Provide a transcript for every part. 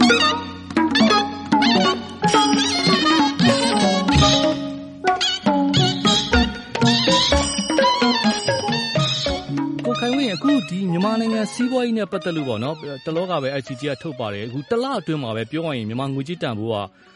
ခိုင်ဝင်းအခုဒီမြန်မာနိုင်ငံစီးပွားရေးနဲ့ပတ်သက်လို့ပေါ့နော်တလောကပဲ ICG ကထုတ်ပါတယ်အခုတစ်လအတွင်းမှာပဲပြောရရင်မြန်မာငွေကြေးတန်ဖိုးက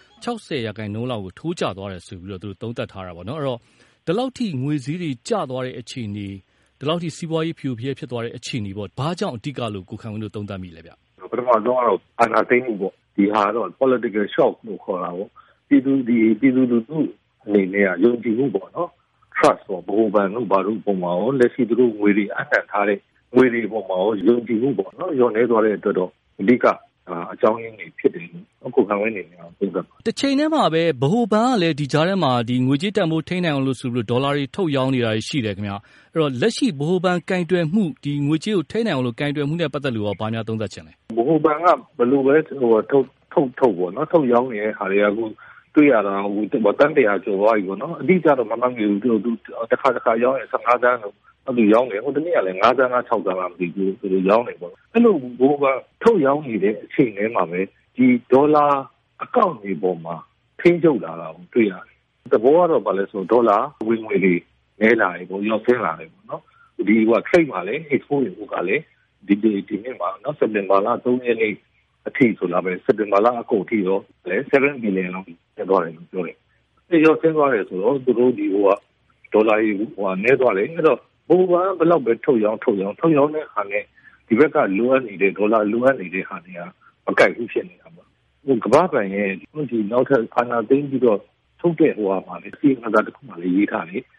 60%လောက်ကိုထိုးကျသွားတယ်ဆိုပြီးတော့သူတို့သုံးသပ်ထားတာပေါ့နော်အဲ့တော့ဒီလောက်ထိငွေစည်းတွေကျသွားတဲ့အခြေအနေဒီလောက်ထိစီးပွားရေးဖြူဖြဲဖြစ်သွားတဲ့အခြေအနေပေါ့ဘာကြောင့်အဓိကလို့ကိုခိုင်ဝင်းတို့သုံးသပ်မိလဲဗျပထမဆုံးကတော့အာဏာသိမ်းမှုပေါ့ဒီဟာတော့ political shock လို့ခေါ်တာပေါ့ပြည်သူလူထုအနေနဲ့ယုံကြည်မှုပေါ့နော်trust ပေါ့ဘိုးဘန်တို့ဘာလို့ပုံမှာရောလက်ရှိသူတို့ငွေတွေအနှံ့ထားတဲ့ငွေတွေပုံမှာရောယုံကြည်မှုပေါ့နော်ရောနေသွားတဲ့အတွက်တော့အဓိကအကြောင်းရင်းတွေဖြစ်တယ်အခုခံဝင်နေနေတာပုံစံတစ်ချိန်တည်းမှာပဲဗဟိုဘဏ်ကလည်းဒီကြားထဲမှာဒီငွေကြေးတန်ဖိုးထိန်းနိုင်အောင်လို့ဆိုပြီးဒေါ်လာတွေထုတ်ရောင်းနေတာရှိတယ်ခင်ဗျအဲ့တော့လက်ရှိဗဟိုဘဏ်ကင်တွယ်မှုဒီငွေကြေးကိုထိန်းနိုင်အောင်လို့ကင်တွယ်မှုနဲ့ပတ်သက်လို့ရောဘာများသုံးသပ်ချင်လဲဗဟိုဘဏ်ကဘယ်လိုပဲထုတ်ပေါ့နော်ထုတ်ရောင်းနေတဲ့ဟာတွေကအခုတွေ့ရတာဟိုတန်တရားကျော်သွားပြီပေါ့နော်အတိအကျတော့မမှန်ဘူးသူတစ်ခါရောင်းရင်15သန်းလို့အဲ့ဒီရောင်းတယ်ဟိုတနေ့ကလည်း5သန်းလား6သန်းလားမသိဘူးသူတို့ရောင်းနေပေါ့အဲ့လိုဘိုးကထုတ်ရောင်းနေတဲ့အချိန်ထဲမှာပဲဒီဒေါ်လာအကောင့်တွေပေါ်မှာထိန်းချုပ်လာတာကိုတွေ့ရတယ်တဘောကတော့ဘာလဲဆိုဒေါ်လာဝင်ငွေတွေနဲလာတယ်ပေါ့ရောက်ဆင်းလာတယ်ပေါ့နော်ဒီက trade မှာလည်း export တွေကလည်းဒီနေ့မှာနော်စက်တင်ဘာလ3ရက်နေ့အထိဆိုလာပဲစက်တင်ဘာလအကုန်ထိတော့လဲ7 billion လောက်ကျသွားတယ်လို့ပြောတယ်ဒီရောက်ဆင်းသွားတယ်ဆိုတော့သူတို့ဒီဒေါ်လာကြီးနဲသွားတယ်အဲ့တော့ဘိုးကဘယ်လောက်ပဲထုတ်ရောင်းတဲ့ဟာနဲ့ဒီဘက်ကလိုအပ်နေတဲ့ဒေါ်လာလိုအပ်နေတဲ့ဟာတွေကမကိုက်ဘူးဖြစ်နေတာပေါ့ကမ္ဘာ့ဘဏ်ရဲ့ဒီနောက်ထပ်အာဏာသိမ်းပြီးတော့ထုတ်တဲ့ဟာမှာလေစီမံသားတစ်ခုမှလည်းရေးထားတယ်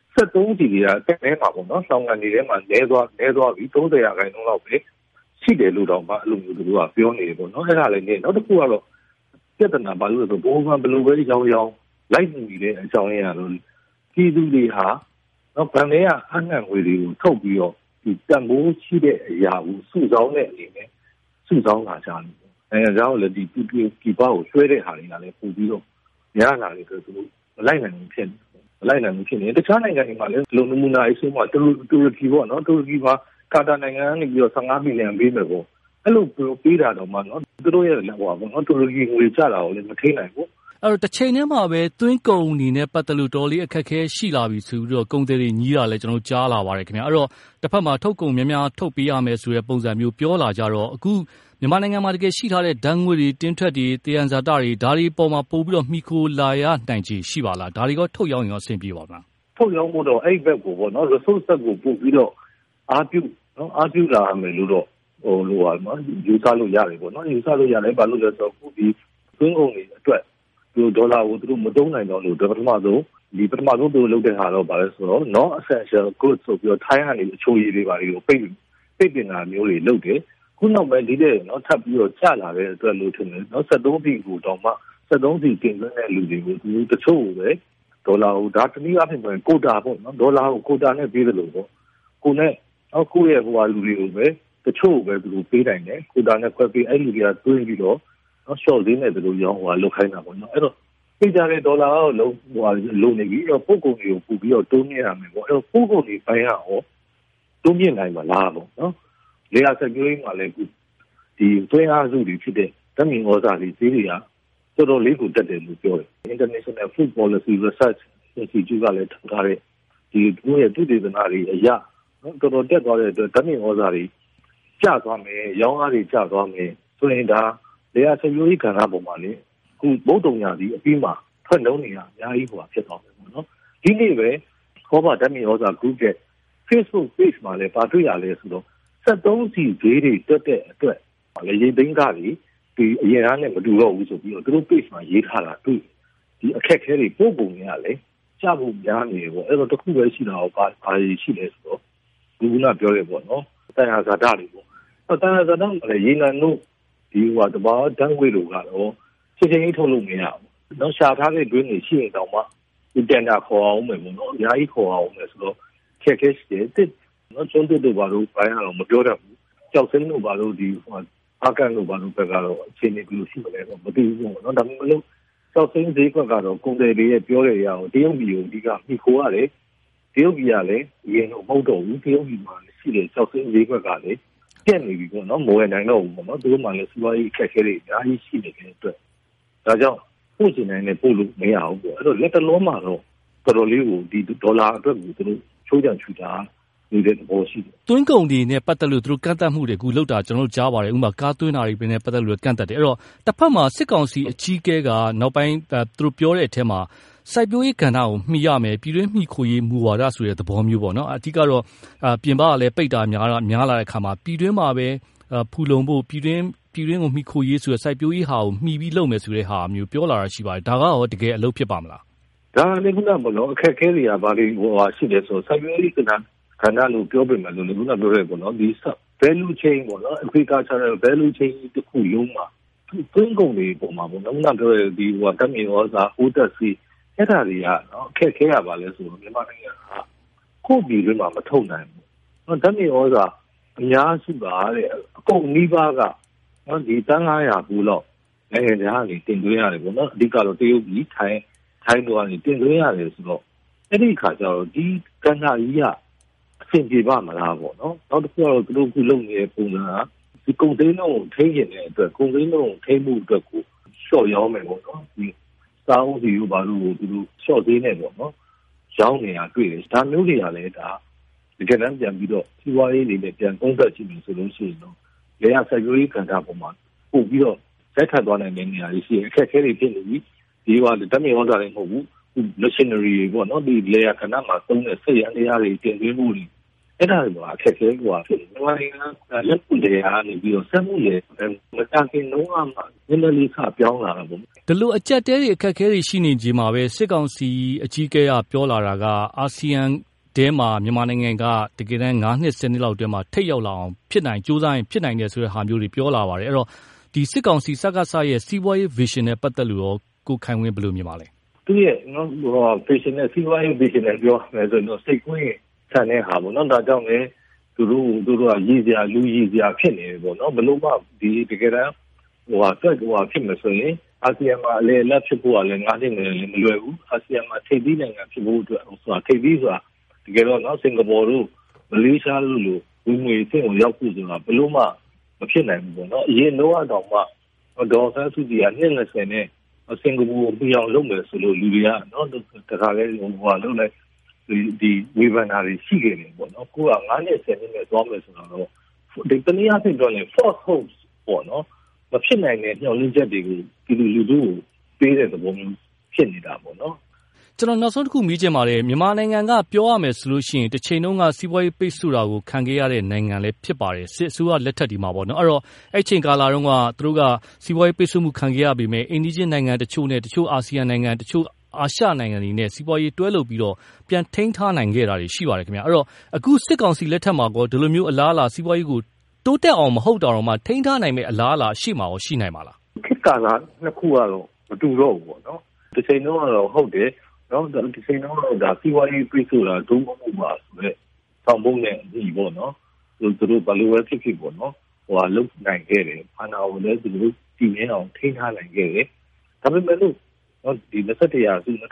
73စီတွေကတက်နေမှာပေါ့နော်။ဆောင်ကန်တွေထဲမှာနဲသွားပြီး30%လောက်ပဲရှိတယ်လို့တော့မှအလိုမျိုးသူတို့ကပြောနေတယ်ပေါ့နော်။အဲ့ဒါလည်းနေနောက်တစ်ခုကတော့ပြဿနာဘာလို့လဲဆိုဘိုးကဘယ်လိုပဲရောင်းလိုက်နေတဲ့အကြောင်းရင်းကတော့ပြည်သူတွေဟာနော်ဗန်ထဲကအနှံ့ငွေတွေကိုထုတ်ပြီးတော့ဒီတန်ဖိုးရှိတဲ့အရာကိုစုဆောင်းတဲ့အနေနဲ့စုဆောင်းလာကြတယ်။နိုင်ငံခြားကိုလည်းဒီပြည်ပကိုဆွဲတဲ့ဟာတွေကလည်းပို့ပြီးတော့များလာတယ်ဆိုတော့သူတို့မလိုက်နိုင်ဘူးဖြစ်နေတခြားနိုင်ငံတွေမှာလည်းလုံနမူနာအဆိုးမှာတူရကီပေါ့နော်တူရကီမှာကာတာနိုင်ငံကနေပြီးတော့15ဘီလီယံပေးမယ်ပေါ့အဲ့လိုပေးတာတော့မှနော်သူတို့ရဲ့လက်ဟောပေါ့နော်တူရကီငွေကျတာကိုလည်းမထိနိုင်ဘူးအဲ့တော့တစ်ချိန်တည်းမှာပဲသွင်းကုန်အနေနဲ့ပတ်သက်လို့တော်လေးအခက်ခဲရှိလာပြီဆိုပြီးတော့ကုန်သည်တွေညီးတာလည်းကျွန်တော်ကြားလာပါတယ်ခင်ဗျာအဲ့တော့တစ်ဖက်မှာထုတ်ကုန်များများထုတ်ပေးရမယ်ဆိုတဲ့ပုံစံမျိုးပြောလာကြတော့အခုမြန်မာနိုင်ငံမှာတကယ်ရှိထားတဲ့ဓာတ်ငွေတွေတင်းထွက်တွေတေယံဇာတတွေဒါတွေပေါ်မှာပို့ပြီးတော့မှီခိုလာရနိုင်ချေရှိပါလားဒါတွေကထုတ်ရောင်းရင်ရောအဆင်ပြေပါမလားထုတ်ရောင်းဖို့တော့အဲ့ဘက်ကိုပေါ့နော် resource ကိုပို့ပြီးတော့အားပြုလာမယ်လို့တော့လိုပါနော်ယူဆလို့ရတယ်ပေါ့နော်ယူဆလို့ရတယ်ဘာလို့လဲဆိုတော့ဒီသွင်းကုန်တွေအတွက်ဒီဒေါ်လာကိုသူတို့မသုံးနိုင်တော့လို့ပထမဆုံးသူလုပ်တဲ့ဟာတော့ဗာလဲဆိုတော့ non essential goods ဆိုပြီးတော့ထိုင်းကနေအချိုးရည်တွေပါတွေကိုပိတ်ပင်တာမျိုးတွေလုပ်တယ်ခုနောက်ပိုင်းဒီတဲ့နော်ထပ်ပြီးတော့ကျလာတဲ့အတွက်လို့ထင်တယ်နော်73ပြည်ကိုတော့မှ73ပြည်တင်သွင်းတဲ့လူတွေကိုသူတချို့ပဲဒေါ်လာကိုဒါတနည်းအားဖြင့်ကိုတာပေါ့နော်ဒေါ်လာကိုတာနဲ့ပေးတယ်လို့ပေါ့ကိုနဲ့ကိုရဲ့လူတွေကိုပဲတချို့ပဲသူတို့ပေးနိုင်တယ်ကိုတာနဲ့ခွဲပေးအဲ့လူတွေကတွင်းပြီးတော့နော် short ဈေးနဲ့သူတို့ရောင်းလုပ်ခိုင်းတာပေါ့နော်အဲ့တော့ပေးကြတဲ့ဒေါ်လာကိုလုံးနေပြီးတော့ပို့ကုန်တွေကိုပို့ပြီးတော့တိုးမြင့်ရမယ်ပေါ့အဲ့တော့ပို့ကုန်တွေပိုင်းရအောင်တိုးမြင့်နိုင်မှာလားပေါ့နော်လေယာဆက်ကြိုးမှာလည်းဒီသွင်းအားစုတွေဖြစ်တဲ့ဓာတ်မြေဩဇာတွေဈေးတွေကတော်တော်လေးကိုတက်တယ်လို့ပြောတယ် International Food Policy Research Institute ကလည်းထုတ်ထားတဲ့ဒီသူရဲ့သုတေသနတွေအရနော်တော်တော်တက်သွားတဲ့အတွက်ဓာတ်မြေဩဇာတွေကျသွားမယ်ရောင်းအားတွေကျသွားမယ်ဆိုရင်ဒါလေယာဆက်ကြိုးကဏ္ဍပေါ်မှာလေခုဘုတ်တုံညာစီအပြီးမှာထွက်နှုံးနေရအများကြီးဟိုဖြစ်သွားတယ်ပေါ့နော်ဒီနေ့ပဲခေါ်ပါဓာတ်မြေဩဇာ group ရဲ့ Facebook page မှာလည်းပါတွေ့ရလဲဆိုတော့73စီဈေးတွေတက်တဲ့အတွက်လေရိတ်သိမ်းကားတွေဒီအရင်အားနဲ့မတူတော့ဘူးဆိုပြီးတော့သူတို့ page မှာရေးထားတာတွေ့ဒီအခက်ခဲတွေပို့ကုန်တွေကလည်းကျဖို့များနေတယ်ပေါ့အဲ့တော့တခုပဲရှိတာတော့ဘာရှိလဲဆိုတော့ဒီကပြောရပေါ့နော်တန်ဟာဇာတာတွေပေါ့တန်ဟာဇာတာလည်းရေနံတို့ဒီတဘာဓာတ်ငွေတို့ကတော့ချက်ချင်းထုတ်လို့မရဘူးနော်ရှာထားတဲ့တွင်းတွေရှိရင်တော့မှဒီတန်တာခေါ်အောင်မယ်ပေါ့နော်အများကြီးခေါ်အောင်မယ်ဆိုတော့ခက်ခဲရှိတယ်နော်ကျွန်းတို့ဘာလို့ပိုင်းအောင်မပြောတတ်ဘူးကြောက်စင်းတို့ဘာလို့ဒီအာကန်တို့ဘာလို့ဘက်ကတော့အခြေအနေဘယ်လိုရှိမလဲတော့မသိဘူးပေါ့နော်ဒါပေမဲ့လို့ကြောက်စင်းဈေးကွက်ကတော့ကုန်တယ်တွေရဲ့ပြောတဲ့အရာကိုတရုတ်ပြည်ကိုအဓိကမိခိုးရတယ်တရုတ်ပြည်ကလည်းအရင်ကမဟုတ်တော့ဘူးတရုတ်ပြည်မှာရှိတဲ့ကြောက်စင်းဈေးကွက်ကလည်းတက်နေပြီပေါ့နော်မဝင်နိုင်တော့ဘူးပေါ့နော်သူတို့မှလည်းစီးပွားရေးအခက်အခဲတွေအများကြီးရှိနေတဲ့အတွက်ဒါကြောင့်ပို့ချင်နိုင်တယ်ပို့လို့မရဘူးပေါ့အဲ့တော့လက်တလုံးမှာတော့တော်တော်လေးကိုဒီဒေါ်လာအတွက်ကိုသူတို့ချိုးချံချူတာနေတဲ့သဘောရှိတယ်သွင်းကုန်တွေနဲ့ပတ်သက်လို့သူတို့ကန့်သတ်မှုတွေအခုလောက်တာကျွန်တော်တို့ကြားပါတယ်ဥပမာကားသွင်းတာတွေနဲ့ပတ်သက်လို့ကန့်သတ်တယ်အဲ့တော့တစ်ဖက်မှာစစ်ကောင်စီအကြီးအကဲကနောက်ပိုင်းသူတို့ပြောတဲ့အထက်မှာစိုက်ပျိုးရေးကဏ္ဍကိုမှီရမယ်ပြည်တွင်းမှီခိုရေးမူဝါဒဆိုတဲ့သဘောမျိုးပေါ့နော်အဓိကတော့ပြင်ပကလည်းပိတ်တာများလာတဲ့အခါမှာပြည်တွင်းမှာပဲဖူလုံဖို့ပြည်တွင်းကိုမှီခိုရေးဆိုတဲ့စိုက်ပျိုးရေးဟာကိုမှီပြီးလုပ်မယ်ဆိုတဲ့ဟာမျိုးပြောလာတာရှိပါတယ်ဒါကရောတကယ်အလုပ်ဖြစ်ပါမလားဒါလည်းခုနကပေါ့နော်အခက်အခဲတွေကဘာတွေရှိတယ်ဆိုစိုက်ပျိုးရေးကဏ္ဍလို့ပြောပြမယ်လို့ခုနပြောရဲပေါ့နော်ဒီ value chain ပေါ့နော် agricultural value chain တစ်ခုလုံးမှာသွင်းကုန်တွေပုံမှာပေါ့နော်ခုနပြောရဲဒီဓာတ်မြေဩဇာဟိုးတက်စီအဲ့ဒါတွေကနော်အခက်အခဲရပါလဲဆိုတော့မြန်မာနိုင်ငံကကိုယ့်ပြည်တွင်းမှာမထုတ်နိုင်ဘူးနော်ဓာတ်မြေဩဇာအများစုပါတဲ့အကုန်နီးပါးကနော်ဒီတန်း900ဘူးလောက်နိုင်ငံခြားကနေတင်သွင်းရတယ်ပေါ့နော်အဓိကတော့တရုတ်ပြည်ထိုင်းတို့ကနေတင်သွင်းရတယ်ဆိုတော့အဲ့ဒီခါကျတော့ဒီကဏ္ဍကြီးကအဆင်ပြေပါမလားပေါ့နော်နောက်တစ်ခုကတော့သူတို့ခုလုပ်နေတဲ့ပုံစံကဒီကုန်သိန်းလုံးကိုထိန်းကျင်တဲ့အတွက်ကုန်သိန်းလုံးကိုထိန်းမှုအတွက်ကိုလျှော့ရောင်းမယ်ပေါ့နော်ဒီစားအုပ်စီတို့ဘာလို့သူတို့လျှော့သေးနေပေါ့နော်ရောင်းနေတာတွေ့တယ်ဒါမျိုးတွေကလည်းဒါတကယ်တမ်းပြန်ပြီးတော့စီးပွားရေးတွေနဲ့ပြန်သုံးသပ်ကြည့်မယ်ဆိုလို့ရှိရင်တော့လေယာစိုက်ပျိုးရေးကဏ္ဍပေါ်မှာပို့ပြီးတော့ဆက်ထပ်သွားနိုင်တဲ့နေရာတွေရှိတယ်အခက်အခဲတွေဖြစ်နေပြီဒီကဓာတ်မြေဩဇာတွေမဟုတ်ဘူးmachinery တွေပေါ့နော်ဒီ layer ကဏ္ဍမှာသုံးတဲ့စက်ရန်တရားတွေတင်သွင်းမှုတွေအဲ့ဒါတွေကအခက်အခဲကဖြစ်နေတယ်။လက်ပုတွေကနေပြီးတော့စက်မှုတွေမတန်ခင်လုံးဝမှနည်းနည်းလေးခပြောင်းလာတာပေါ့။ဒီလိုအကျက်တဲတွေအခက်အခဲတွေရှိနေကြမှာပဲစစ်ကောင်စီအကြီးအကဲကပြောလာတာကအာဆီယံတဲမှာမြန်မာနိုင်ငံကတကယ်တမ်း9နှစ်10နှစ်လောက်အတွင်းမှာထိပ်ရောက်လာအောင်ဖြစ်နိုင်ကြိုးစားရင်ဖြစ်နိုင်တယ်ဆိုတဲ့ဟာမျိုးတွေပြောလာပါတယ်။အဲ့တော့ဒီစစ်ကောင်စီစကားဆရဲ့စီးပွားရေး vision နဲ့ပတ်သက်လို့ရောကိုခိုင်ဝင်းဘယ်လိုမြင်ပါလဲ။သူရဲ့နော် vision နဲ့စီးပွားရေး vision နဲ့ပြောမယ်ဆိုတော့စိတ်ကွင်းဆန်တဲ့ဟာပေါ့နော်ဒါကြောင့်လည်းသူတို့ကရည်စရာလူရည်စရာဖြစ်နေတယ်ပေါ့နော်ဘလို့မှဒီတကယ်တမ်းအတွက်ဖြစ်မယ်ဆိုရင်အာဆီယံမှာအလေလက်ဖြစ်ဖို့ကလည်း9နှစ်နဲ့လည်းမလွယ်ဘူးအာဆီယံမှာထိပ်သီးနိုင်ငံဖြစ်ဖို့အတွက်ဆိုတာထိပ်သီးဆိုတာတကယ်တော့နော်စင်ကာပူတို့မလေးရှားတို့လိုဝင်ငွေအဆင့်ကိုရောက်ဖို့ဆိုတာဘလို့မှမဖြစ်နိုင်ဘူးပေါ့နော်အရင်တော့တောင်မှဒေါ်ဆန်းစုကြည်က20နဲ့စင်ကာပူကိုပြောင်းလုပ်မယ်ဆိုလို့လူတွေကနော်တခါလဲလုပ်လိုက်ဒီဝေဖန်တာတွေရှိခဲ့တယ်ပေါ့နော်ကိုက9နှစ်10နှစ်နဲ့သွားမယ်ဆိုတော့ဒီတနည်းအားဖြင့်ပြောရင် false hopes ပေါ့နော်မဖြစ်နိုင်တဲ့ညှော်လင့်ချက်တွေကိုဒီလူတို့ကိုပေးတဲ့သဘောမျိုးဖြစ်နေတာပေါ့နော်ကျွန်တော်နောက်ဆုံးတစ်ခုမေးချင်ပါတယ်မြန်မာနိုင်ငံကပြောရမယ်ဆိုလို့ရှိရင်တစ်ချိန်လုံးကစီးပွားရေးပိတ်ဆို့တာကိုခံခဲ့ရတဲ့နိုင်ငံလည်းဖြစ်ပါတယ်စစ်အစိုးရလက်ထက်ဒီမှာပေါ့နော်အဲ့တော့အဲ့ချိန်ကာလတုန်းကသူတို့ကစီးပွားရေးပိတ်ဆို့မှုခံခဲ့ရပေမဲ့အိန္ဒိယနိုင်ငံတချို့နဲ့တချို့အာဆီယံနိုင်ငံတချို့အာရှနိုင်ငံတွေနဲ့စီးပွားရေးတွဲလုပ်ပြီးတော့ပြန်ထိန်းထားနိုင်ခဲ့တာတွေရှိပါတယ်ခင်ဗျအဲ့တော့အခုစစ်ကောင်စီလက်ထက်မှာကောဒီလိုမျိုးအလားအလာစီးပွားရေးကိုတိုးတက်အောင်မဟုတ်တော့မှထိန်းထားနိုင်မဲ့အလားအလာရှိမှာရောရှိနိုင်မှာလားခေတ်ကာလနှစ်ခုကတော့မတူတော့ဘူးပေါ့နော်တစ်ချိန်လုံးကတော့ဟုတ်တယ်နော်ဒီချိန်လုံးတော့ဒါစီးပွားရေးပြည့်စုံတာဒုံမမှုပါဆိုတော့ဆောင်ပုံနဲ့ဒီပေါ့နော်သူတို့ဘယ်လိုပဲဖြစ်ဖြစ်ပေါ့နော်လုတ်နိုင်ခဲ့တယ်အာဏာကိုလည်းသူတို့တည်မြဲအောင်ထိန်းထားနိုင်ခဲ့တယ်ဒါပေမဲ့လို့နော်ဒီ21ရာစု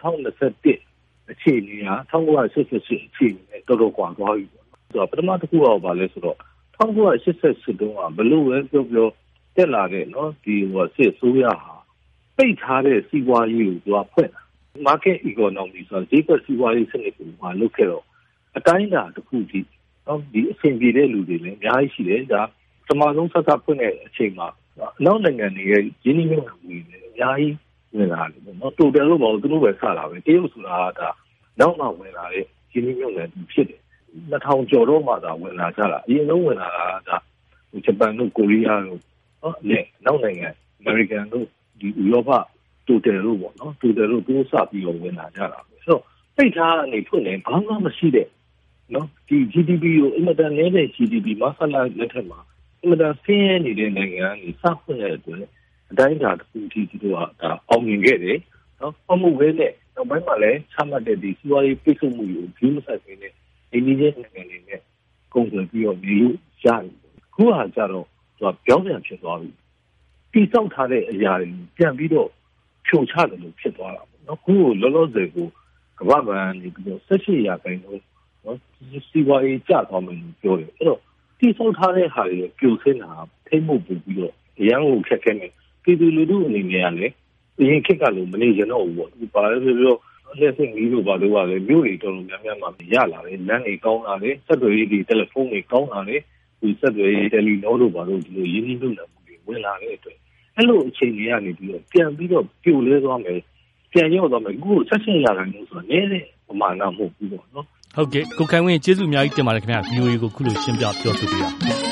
2021အခြေအနေက1988အခြေအနေနဲ့တော်တော်ကွာသွားပြီပေါ့နော်ဆိုတော့ပထမတစ်ခုတော့ဗာလဲဆိုတော့1988တုန်းကဘလို့ပဲပြောတက်လာတဲ့နော်ဒီစစ်ဆိုးရဟာပိတ်ထားတဲ့စီးပွားရေးကိုသူကဖွင့်တာ market economy ဆိုတော့ဈေးကွက်စီးပွားရေးစနစ်ကိုလုပ်ခဲ့တော့အတိုင်းအတာတစ်ခုဒီနော်ဒီအဆင်ပြေတဲ့လူတွေလည်းအများကြီးရှိတယ်ဒါပထမဆုံးဆက်ဖွင့်တဲ့အချိန်မှာနောက်နိုင်ငံတွေရဲ့ရင်းနှီးမြှုပ်နှံမှုတွေအများကြီးဝင်လာတယ်ပေါ့နော်တိုတယ်လို့မဟုတ်သူတို့ပဲစတာပဲတရုတ်ဆိုတာကဒါနောက်မှဝင်လာတဲ့ရင်းနှီးမြှုပ်နှံမှုဖြစ်တယ်2000ကျော်တော့မှသာဝင်လာကြတာအရင်ဆုံးဝင်လာတာကဒါဂျပန်တို့ကိုရီးယားတို့နော်နဲ့နောက်နိုင်ငံအမေရိကန်တို့ဒီဥရောပတိုတယ်လို့ပေါ့နော်တိုတယ်လို့သူစပြီးတော့ဝင်လာကြတာပဲဆိုတော့ပိတ်ထားနေဖွင့်နေဘာမှမရှိတဲ့နော်ဒီ GDP ကိုအင်မတန်နည်းတဲ့ GDP မှာဆက်လက်လက်ထက်မှာအင်မတန်ဆင်းရဲနေတဲ့နိုင်ငံကနေစဖွင့်တဲ့အတွက်အတိုင်းအတာတစ်ခုထိသူတို့ကဒါအောင်မြင်ခဲ့တယ်နော်အမှုဝဲနဲ့နောက်ပိုင်းမှာလည်းချမှတ်တဲ့ဒီစီးပွားရေးပိတ်ဆို့မှုကိုဒီမဆိုင်နေနဲ့အိန္ဒိယနိုင်ငံတွေနဲ့ကုန်သွယ်ပြီးတော့နေလို့ရတယ်ခုဟာကြတော့သူကပြောင်းပြန်ဖြစ်သွားပြီတိစောက်ထားတဲ့အရာတွေပြန်ပြီးတော့ဖြိုချတယ်လို့ဖြစ်သွားတာပေါ့နော်ခုကိုလောလောဆယ်ကိုကမ္ဘာ့ဘဏ်နေပြီးတော့18%နော်စီးပွားရေးကျသွားမယ်လို့ပြောတယ်အဲ့တော့တိဆောက်ထားတဲ့ဟာတွေပြိုဆင်းတာထိမ့်မှုပူပြီးတော့အရန်ကိုခက်ခဲနေပြည်သူလူထုအနေနဲ့ကလည်းအရင်ခေတ်ကလိုမနေကြတော့ဘူးပေါ့။ဘာလဲဆိုတော့လက်စင်ကြီးတို့ဘာလို့ကလည်းမြို့တွေတော်တော်များများမှာရလာတယ်လမ်းတွေကောင်းလာတယ်ဆက်သွယ်ရေးတွေတယ်လီဖုန်းတွေကောင်းလာတယ်ဒီဆက်သွယ်ရေးတယ်လီနောတို့ဘာလို့ဒီလိုရင်းနှီးမြှုပ်နှံမှုတွေဝင်လာတဲ့အတွက်အဲ့လိုအခြေအနေကနေပြီးတော့ပြန်ပြီးတော့ပြိုလဲသွားမယ်ပြန်ရောက်သွားမယ်အခု16ရာခိုင်နှုန်းဆိုတော့နည်းတဲ့ပမာဏမဟုတ်ဘူးပေါ့နော်ဟုတ်ကဲ့ကိုခိုင်ဝင်းကျေးဇူးအများကြီးတင်ပါတယ်ခင်ဗျာ VOA ကိုခုလိုရှင်းပြပြောဆိုပေးတာ